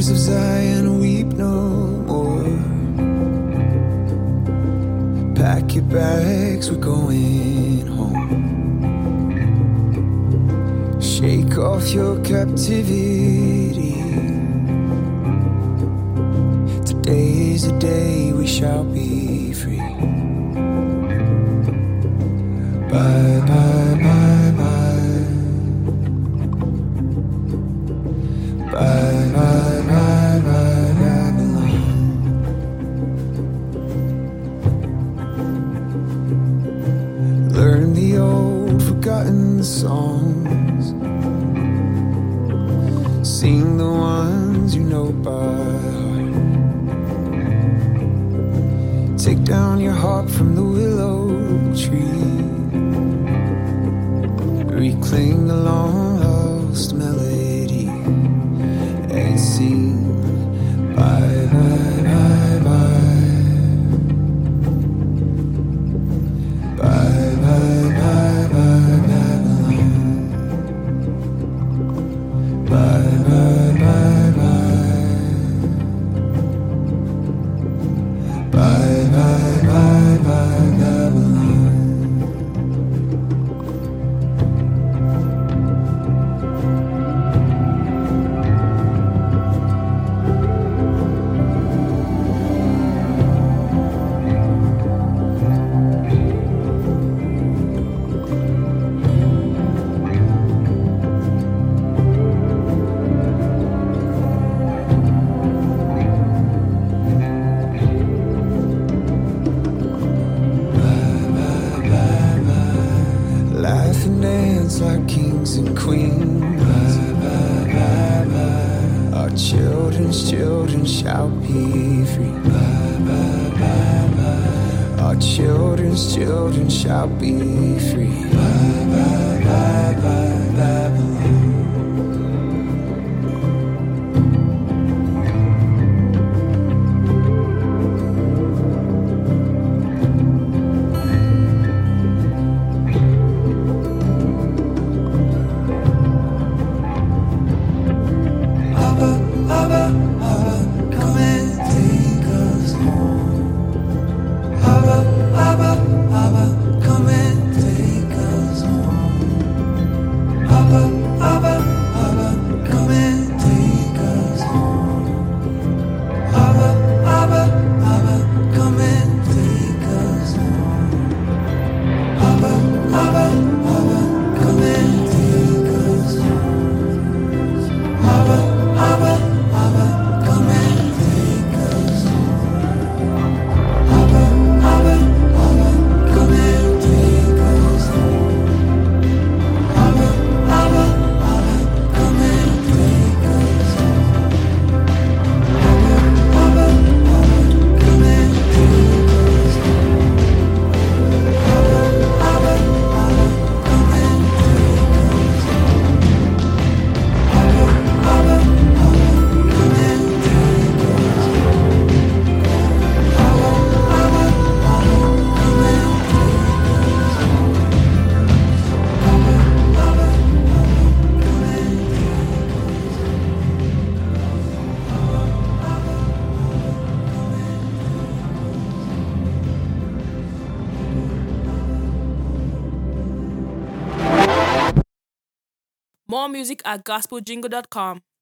daughters of Zion weep no more. Pack your bags, we're going home. Shake off your captivity. Today is the day we shall be free. Bye, bye, bye, bye. Bye, bye, bye, bye, Babylon. Learn the old forgotten songs. Sing the ones you know by heart. Take down your harp from the willow tree. Reclaim the long lost melody and sing bye, bye, bye, bye. Bye, bye, bye, bye, Babylon. Bye, bye, bye, bye. Bye, bye, bye, bye, Babylon. Laugh and dance like kings and queens. Our children's children shall be free. Our children's children shall be free. More music at gospeljingle.com.